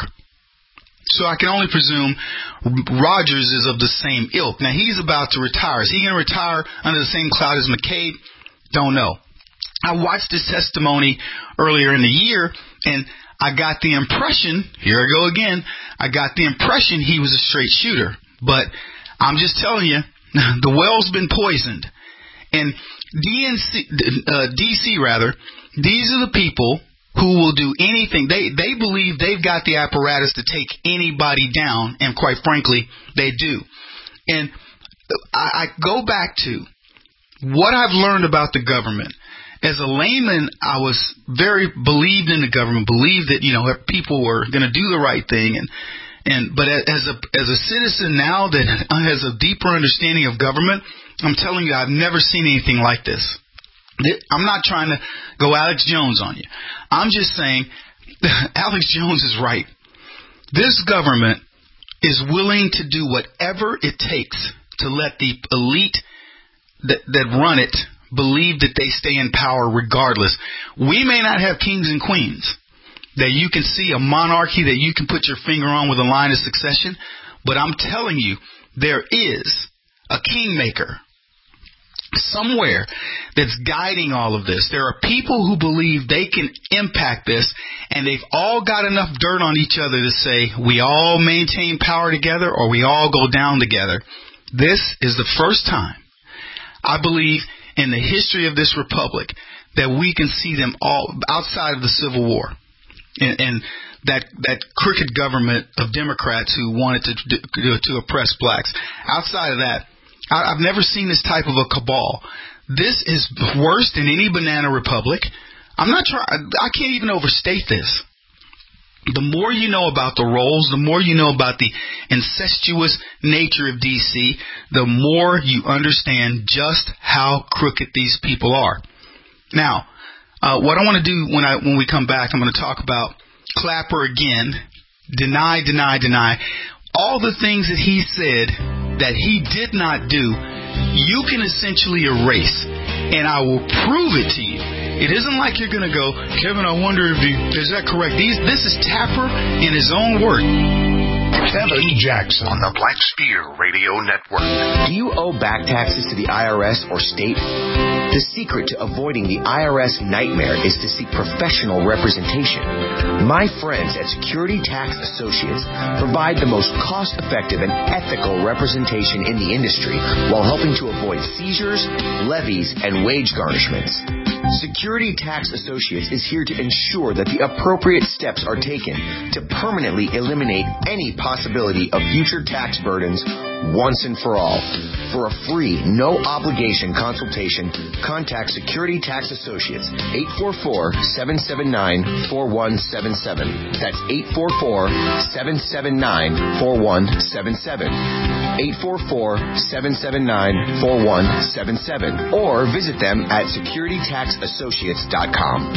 So I can only presume Rogers is of the same ilk. Now, he's about to retire. Is he going to retire under the same cloud as McCabe? Don't know. I watched his testimony earlier in the year, and I got the impression, here I go again, I got the impression he was a straight shooter. But I'm just telling you, the well's been poisoned. And D N C, uh, D C, rather, these are the people who will do anything. They they believe they've got the apparatus to take anybody down, and quite frankly, they do. And I, I go back to what I've learned about the government. As a layman, I was very believed in the government, believed that, you know, people were going to do the right thing. And, and but as a as a citizen now that has a deeper understanding of government, I'm telling you, I've never seen anything like this. I'm not trying to go Alex Jones on you. I'm just saying Alex Jones is right. This government is willing to do whatever it takes to let the elite that, that run it believe that they stay in power regardless. We may not have kings and queens, that you can see a monarchy that you can put your finger on with a line of succession, but I'm telling you, there is a kingmaker somewhere that's guiding all of this. There are people who believe they can impact this, and they've all got enough dirt on each other to say we all maintain power together or we all go down together. This is the first time, I believe, in the history of this republic that we can see them all outside of the Civil War and, and that that crooked government of Democrats who wanted to to oppress blacks. Outside of that, I've never seen this type of a cabal. This is worse than any banana republic. I'm not trying. I can't even overstate this. The more you know about the roles, the more you know about the incestuous nature of D C, the more you understand just how crooked these people are. Now, uh, what I want to do when I when we come back, I'm going to talk about Clapper again. Deny, deny, deny. All the things that he said that he did not do, you can essentially erase, and I will prove it to you. It isn't like you're going to go, Kevin, I wonder if you, is that correct? These, this is Tapper in his own word. Kevin Jackson on the Black Spear Radio Network. Do you owe back taxes to the I R S or state? The secret to avoiding the I R S nightmare is to seek professional representation. My friends at Security Tax Associates provide the most cost-effective and ethical representation in the industry while helping to avoid seizures, levies, and wage garnishments. Security Tax Associates is here to ensure that the appropriate steps are taken to permanently eliminate any possibility of future tax burdens once and for all. For a free, no-obligation consultation, contact Security Tax Associates, eight four four, seven seven nine, four one seven seven. That's eight four four, seven seven nine, four one seven seven. eight four four, seven seven nine, four one seven seven. Or visit them at security tax associates dot com.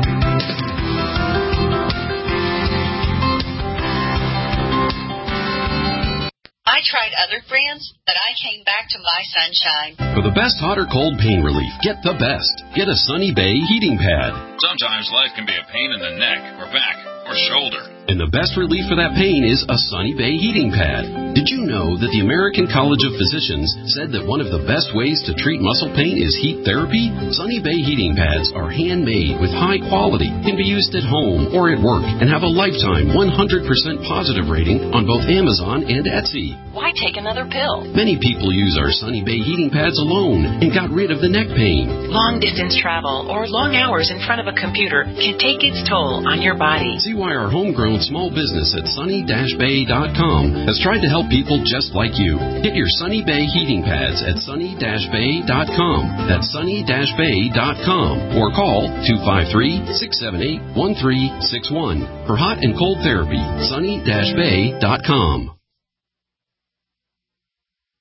I tried other brands, but I came back to My Sunshine. For the best hot or cold pain relief, get the best. Get a Sunny Bay heating pad. Sometimes life can be a pain in the neck or back or shoulder. And the best relief for that pain is a Sunny Bay heating pad. Did you know that the American College of Physicians said that one of the best ways to treat muscle pain is heat therapy? Sunny Bay heating pads are handmade with high quality, can be used at home or at work, and have a lifetime one hundred percent positive rating on both Amazon and Etsy. Why take another pill? Many people use our Sunny Bay heating pads alone and got rid of the neck pain. Long distance travel or long hours in front of a computer can take its toll on your body. See why our homegrown small business at sunny dash bay dot com has tried to help people just like you. Get your Sunny Bay heating pads at sunny dash bay dot com. That's sunny dash bay dot com. Or call two five three, six seven eight, one three six one. For hot and cold therapy, sunny dash bay dot com.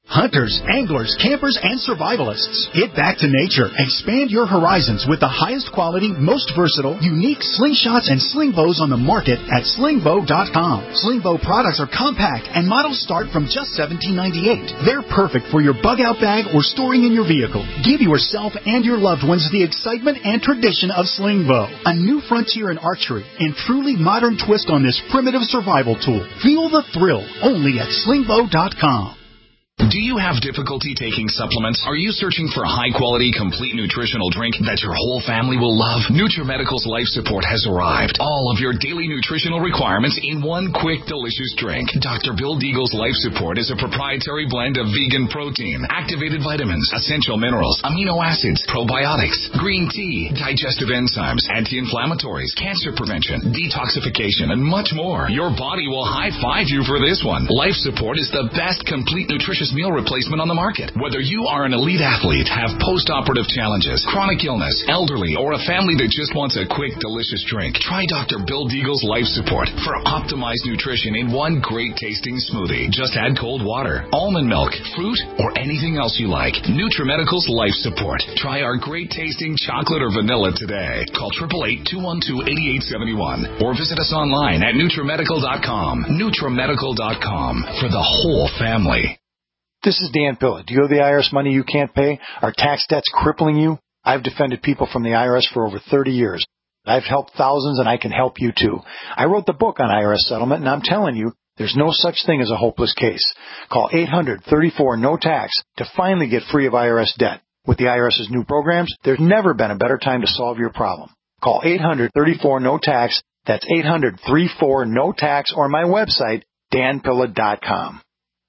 Hunters, anglers, campers, and survivalists. Get back to nature. Expand your horizons with the highest quality, most versatile, unique slingshots and sling bows on the market at sling bow dot com. Sling bow products are compact and models start from just seventeen ninety-eight. They're perfect for your bug out bag or storing in your vehicle. Give yourself and your loved ones the excitement and tradition of sling bow. A new frontier in archery and truly modern twist on this primitive survival tool. Feel the thrill only at sling bow dot com. Do you have difficulty taking supplements? Are you searching for a high-quality, complete nutritional drink that your whole family will love? NutriMedical's Life Support has arrived. All of your daily nutritional requirements in one quick, delicious drink. Doctor Bill Deagle's Life Support is a proprietary blend of vegan protein, activated vitamins, essential minerals, amino acids, probiotics, green tea, digestive enzymes, anti-inflammatories, cancer prevention, detoxification, and much more. Your body will high-five you for this one. Life Support is the best complete nutritious meal replacement on the market. Whether you are an elite athlete, have post-operative challenges, chronic illness, elderly, or a family that just wants a quick, delicious drink, try Doctor Bill Deagle's Life Support for optimized nutrition in one great-tasting smoothie. Just add cold water, almond milk, fruit, or anything else you like. NutriMedical's Life Support. Try our great-tasting chocolate or vanilla today. Call eight eight eight, two one two, eight eight seven one or visit us online at NutriMedical dot com. NutriMedical dot com for the whole family. This is Dan Pilla. Do you owe the I R S money you can't pay? Are tax debts crippling you? I've defended people from the I R S for over thirty years. I've helped thousands, and I can help you too. I wrote the book on I R S settlement, and I'm telling you, there's no such thing as a hopeless case. Call eight hundred, thirty-four, no tax to finally get free of I R S debt. With the IRS's new programs, there's never been a better time to solve your problem. Call eight hundred, thirty-four, no tax. That's eight hundred, thirty-four, no tax, or my website, dan pilla dot com.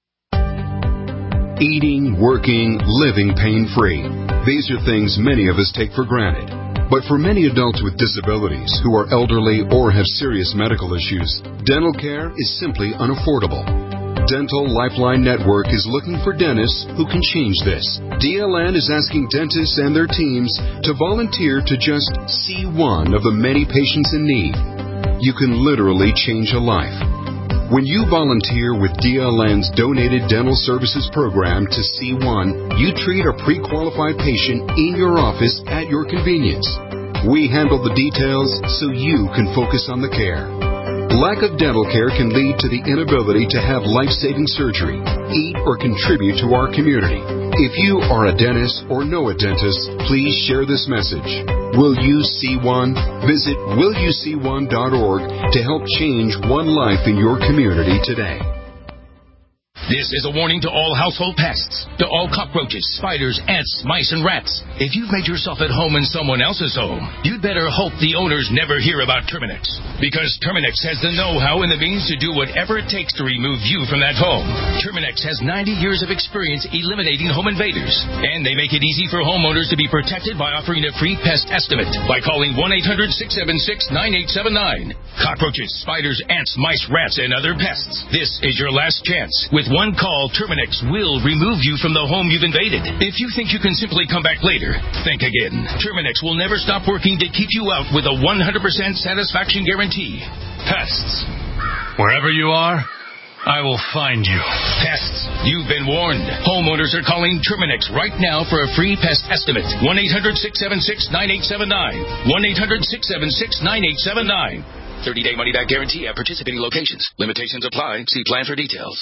Eating, working, living pain-free. These are things many of us take for granted. But for many adults with disabilities who are elderly or have serious medical issues, dental care is simply unaffordable. Dental Lifeline Network is looking for dentists who can change this. D L N is asking dentists and their teams to volunteer to just see one of the many patients in need. You can literally change a life. When you volunteer with D L N's Donated Dental Services Program to C one, you treat a pre-qualified patient in your office at your convenience. We handle the details so you can focus on the care. Lack of dental care can lead to the inability to have life-saving surgery, eat, or contribute to our community. If you are a dentist or know a dentist, please share this message. Will you see one? Visit will you see one dot org to help change one life in your community today. This is a warning to all household pests, to all cockroaches, spiders, ants, mice, and rats. If you've made yourself at home in someone else's home, you'd better hope the owners never hear about Terminix. Because Terminix has the know-how and the means to do whatever it takes to remove you from that home. Terminix has ninety years of experience eliminating home invaders. And they make it easy for homeowners to be protected by offering a free pest estimate by calling one eight hundred, six seven six, nine eight seven nine. Cockroaches, spiders, ants, mice, rats, and other pests. This is your last chance. With one call, Terminix will remove you from the home you've invaded. If you think you can simply come back later, think again. Terminix will never stop working to keep you out with a one hundred percent satisfaction guarantee. Pests. Wherever you are, I will find you. Pests. You've been warned. Homeowners are calling Terminix right now for a free pest estimate. one eight hundred, six seven six, nine eight seven nine. one eight hundred, six seven six, nine eight seven nine. thirty-day money-back guarantee at participating locations. Limitations apply. See plan for details.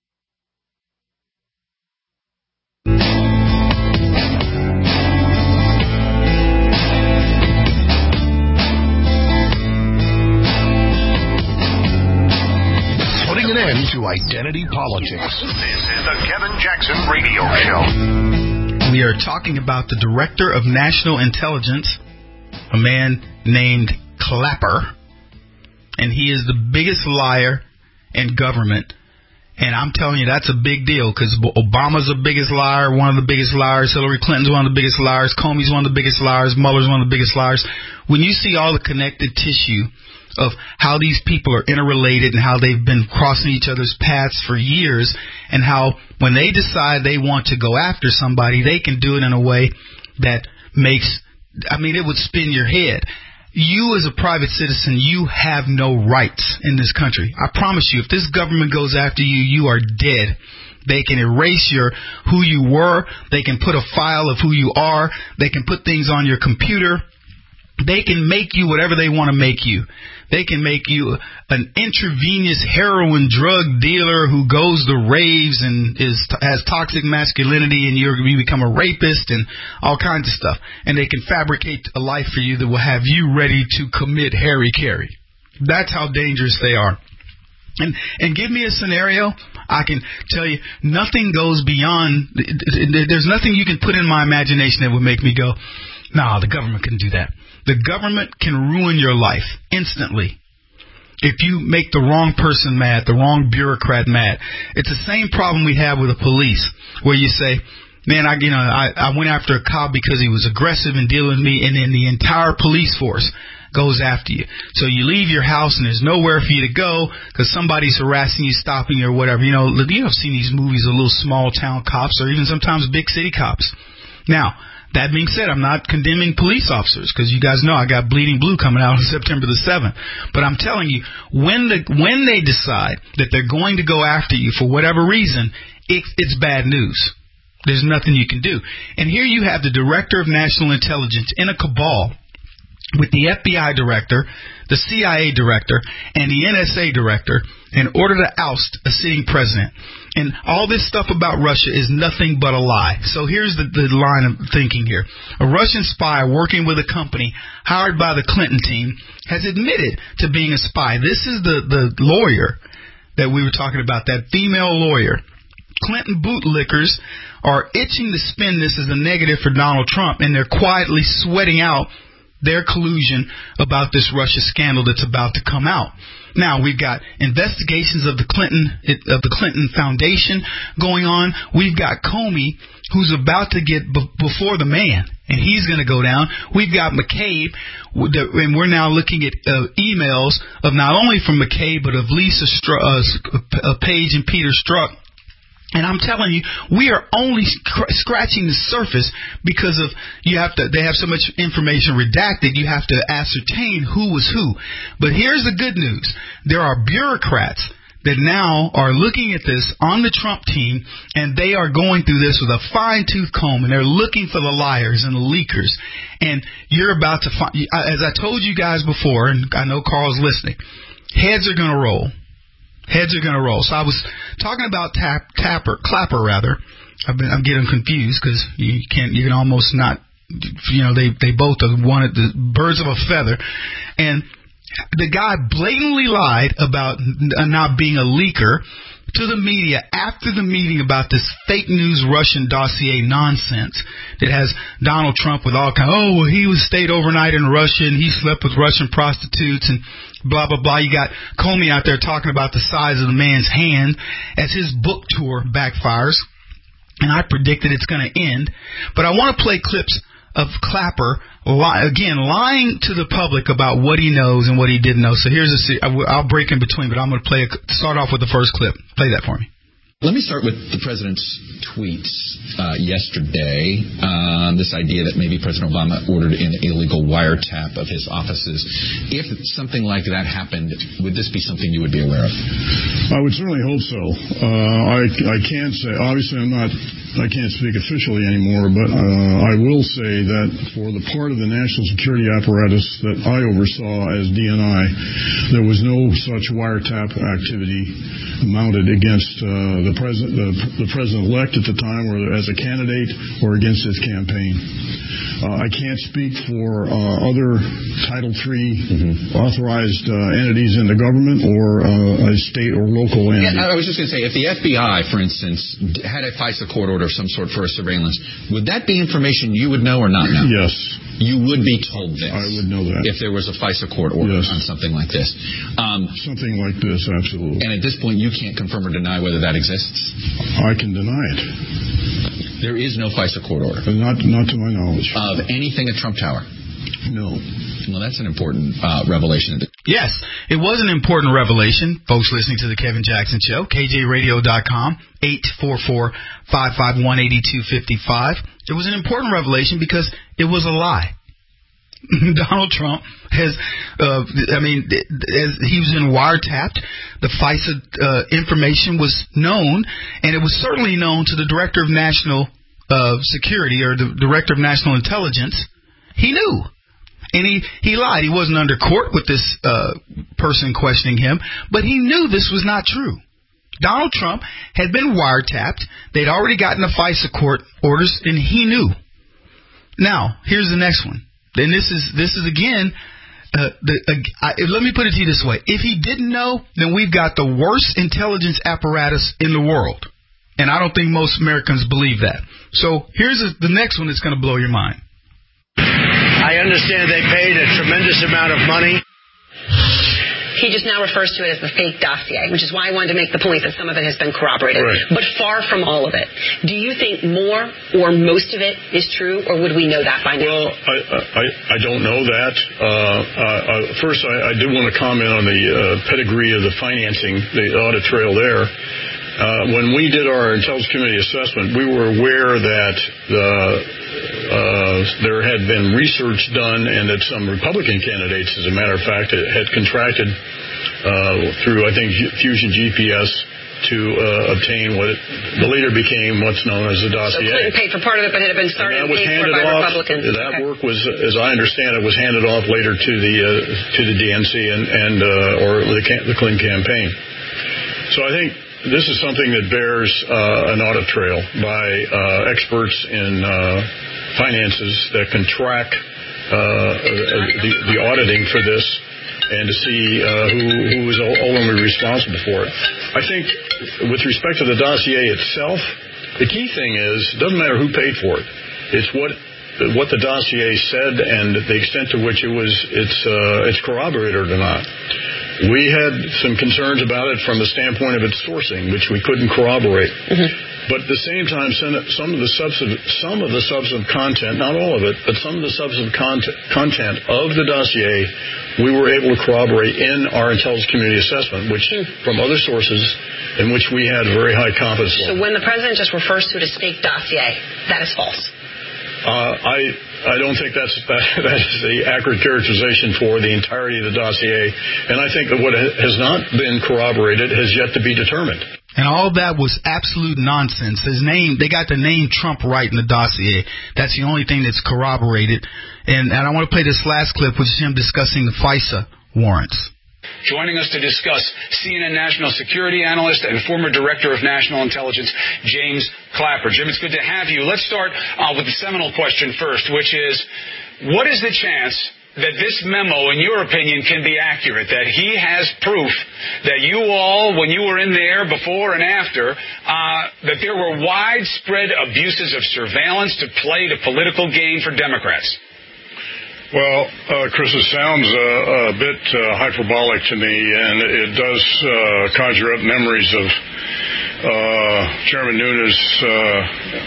Putting an end to identity politics. This is the Kevin Jackson Radio Show. We are talking about the Director of National Intelligence, a man named Clapper, and he is the biggest liar in government. And I'm telling you, that's a big deal because Obama's the biggest liar, one of the biggest liars. Hillary Clinton's one of the biggest liars. Comey's one of the biggest liars. Mueller's one of the biggest liars. When you see all the connected tissue of how these people are interrelated and how they've been crossing each other's paths for years, and how when they decide they want to go after somebody, they can do it in a way that makes, I mean, it would spin your head. You as a private citizen, you have no rights in this country. I promise you, if this government goes after you, you are dead. They can erase your who you were. They can put a file of who you are. They can put things on your computer. They can make you whatever they want to make you. They can make you an intravenous heroin drug dealer who goes to raves and is has toxic masculinity, and you're, you become a rapist and all kinds of stuff. And they can fabricate a life for you that will have you ready to commit hara-kiri. That's how dangerous they are. And and give me a scenario, I can tell you nothing goes beyond. There's nothing you can put in my imagination that would make me go, no, the government couldn't do that. The government can ruin your life instantly if you make the wrong person mad, the wrong bureaucrat mad. It's the same problem we have with the police, where you say, man, I you know I, I went after a cop because he was aggressive in dealing with me, and then the entire police force goes after you. So you leave your house and there's nowhere for you to go because somebody's harassing you, stopping you, or whatever. You know, you have seen these movies of little small town cops or even sometimes big city cops. Now, that being said, I'm not condemning police officers because you guys know I got Bleeding Blue coming out on September the seventh. But I'm telling you, when the when they decide that they're going to go after you for whatever reason, it, it's bad news. There's nothing you can do. And here you have the Director of National Intelligence in a cabal with the F B I director, the C I A director, and the N S A director in order to oust a sitting president. And all this stuff about Russia is nothing but a lie. So here's the, the line of thinking here. A Russian spy working with a company hired by the Clinton team has admitted to being a spy. This is the, the lawyer that we were talking about, that female lawyer. Clinton bootlickers are itching to spin this as a negative for Donald Trump, and they're quietly sweating out their collusion about this Russia scandal that's about to come out. Now, we've got investigations of the Clinton of the Clinton Foundation going on. We've got Comey, who's about to get b- before the man, and he's going to go down. We've got McCabe, and we're now looking at uh, emails of not only from McCabe, but of Lisa Str- uh, Page and Peter Strzok. And I'm telling you, we are only sc- scratching the surface because of you have to. They have so much information redacted. You have to ascertain who was who. But here's the good news: there are bureaucrats that now are looking at this on the Trump team, and they are going through this with a fine-tooth comb, and they're looking for the liars and the leakers. And you're about to find, as I told you guys before, and I know Carl's listening, heads are going to roll. Heads are going to roll. So I was talking about tap, Tapper, Clapper rather. I've been, I'm getting confused because you can't, you can almost not, you know, they, they both are one of the birds of a feather. And the guy blatantly lied about not being a leaker to the media after the meeting about this fake news Russian dossier nonsense that has Donald Trump with all kind of, oh, well, he was stayed overnight in Russia and he slept with Russian prostitutes and blah, blah, blah. You got Comey out there talking about the size of the man's hand as his book tour backfires. And I predicted it's going to end. But I want to play clips of Clapper, li- again, lying to the public about what he knows and what he didn't know. So here's a, I'll break in between, but I'm going to play a, start off with the first clip. Play that for me. Let me start with the president's tweets uh, yesterday. Uh, this idea that maybe President Obama ordered an illegal wiretap of his offices. If something like that happened, would this be something you would be aware of? I would certainly hope so. Uh, I, I can't say, obviously I'm not, I can't speak officially anymore, but uh, I will say that for the part of the national security apparatus that I oversaw as D N I, there was no such wiretap activity mounted against uh, the president, the, the president-elect at the time, or as a candidate, or against his campaign. Uh, I can't speak for uh, other Title three mm-hmm. authorized uh, entities in the government or uh, a state or local entity. Yeah, I was just going to say, if the F B I, for instance, had a FISA court order of some sort for a surveillance, would that be information you would know or not know? Yes. You would be told this. I would know that. If there was a FISA court order yes. on something like this. Um, something like this, absolutely. And at this point, you can't confirm or deny whether that exists? I can deny it. There is no FISA court order? Not, not to my knowledge. Of anything at Trump Tower? No. Well, that's an important uh, revelation. Yes, it was an important revelation. Folks listening to the Kevin Jackson Show, K J radio dot com, eight four four, five five one, eight two five five. It was an important revelation because it was a lie. Donald Trump has, uh, I mean, as he was in wiretapped. The FISA uh, information was known, and it was certainly known to the Director of National uh, Security or the Director of National Intelligence. He knew. And he, he lied. He wasn't under court with this uh, person questioning him, but he knew this was not true. Donald Trump had been wiretapped. They'd already gotten the FISA court orders, and he knew. Now, here's the next one. And this is this is again. Uh, the, uh, I, let me put it to you this way: if he didn't know, then we've got the worst intelligence apparatus in the world, and I don't think most Americans believe that. So here's a, the next one that's going to blow your mind. I understand they paid a tremendous amount of money. He just now refers to it as the fake dossier, which is why I wanted to make the point that some of it has been corroborated, right. But far from all of it. Do you think more or most of it is true, or would we know that by now? Well, I I, I don't know that. Uh, uh, first, I, I do want to comment on the uh, pedigree of the financing, the audit trail there. Uh, when we did our Intelligence Committee assessment, we were aware that the, uh, there had been research done and that some Republican candidates, as a matter of fact, had contracted uh, through, I think, Fusion G P S to uh, obtain what it, the later became what's known as the dossier. So Clinton paid for part of it, but it had been started and, and paid for by off, Republicans. That okay. work was, as I understand it, was handed off later to the uh, to the D N C and, and uh, or the, the Clinton campaign. So I think this is something that bears uh, an audit trail by uh, experts in uh, finances that can track uh, the, the auditing for this and to see uh, who, who is ultimately responsible for it. I think with respect to the dossier itself, the key thing is it doesn't matter who paid for it. It's what what the dossier said and the extent to which it was it's uh, it's corroborated or not. We had some concerns about it from the standpoint of its sourcing, which we couldn't corroborate. Mm-hmm. But at the same time, some of the substantive, some of the substantive content, not all of it, but some of the substantive content, content of the dossier, we were able to corroborate in our intelligence community assessment, which from other sources, in which we had very high confidence. So when the president just refers to it as fake dossier, that is false. Uh, I I don't think that's that, that is the accurate characterization for the entirety of the dossier, and I think that what has not been corroborated has yet to be determined. And all that was absolute nonsense. His name, they got the name Trump right in the dossier. That's the only thing that's corroborated. And, and I want to play this last clip, which is him discussing the FISA warrants. Joining us to discuss, C N N national security analyst and former director of national intelligence, James Clapper. Jim, it's good to have you. Let's start uh, with the seminal question first, which is, what is the chance that this memo, in your opinion, can be accurate, that he has proof that you all, when you were in there before and after, uh, that there were widespread abuses of surveillance to play to political gain for Democrats? Well, uh, Chris, it sounds uh, a bit uh, hyperbolic to me, and it does uh, conjure up memories of uh, Chairman Nunes, uh,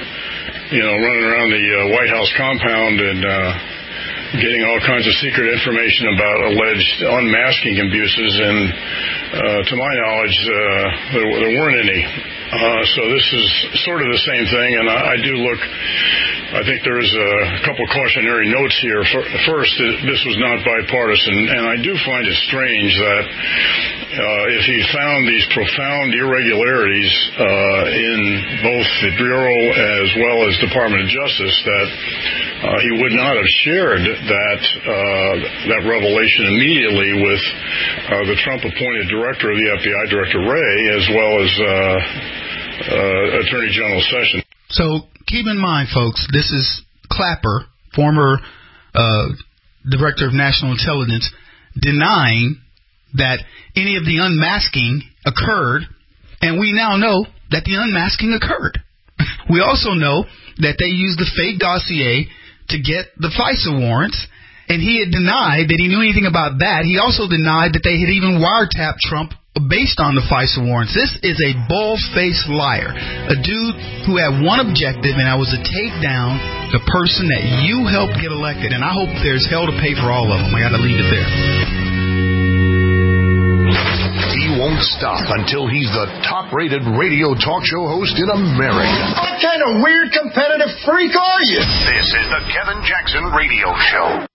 you know, running around the uh, White House compound and uh, getting all kinds of secret information about alleged unmasking abuses, and uh, to my knowledge, uh, there, there weren't any. Uh, so this is sort of the same thing, and I, I do look, I think there's a couple cautionary notes here. First, this was not bipartisan, and I do find it strange that uh, if he found these profound irregularities uh, in both the Bureau as well as Department of Justice, that uh, he would not have shared that uh, that revelation immediately with uh, the Trump-appointed director of the F B I, Director Wray, as well as uh, uh, Attorney General Sessions. So keep in mind, folks, this is Clapper, former uh, Director of National Intelligence, denying that any of the unmasking occurred, and we now know that the unmasking occurred. We also know that they used the fake dossier to get the FISA warrants, and he had denied that he knew anything about that. He also denied that they had even wiretapped Trump based on the FISA warrants. This is a bald-faced liar, a dude who had one objective, and that was to take down the person that you helped get elected, and I hope there's hell to pay for all of them. I got to leave it there. He won't stop until he's the top-rated radio talk show host in America. What kind of weird competitive freak are you? This is the Kevin Jackson Radio Show.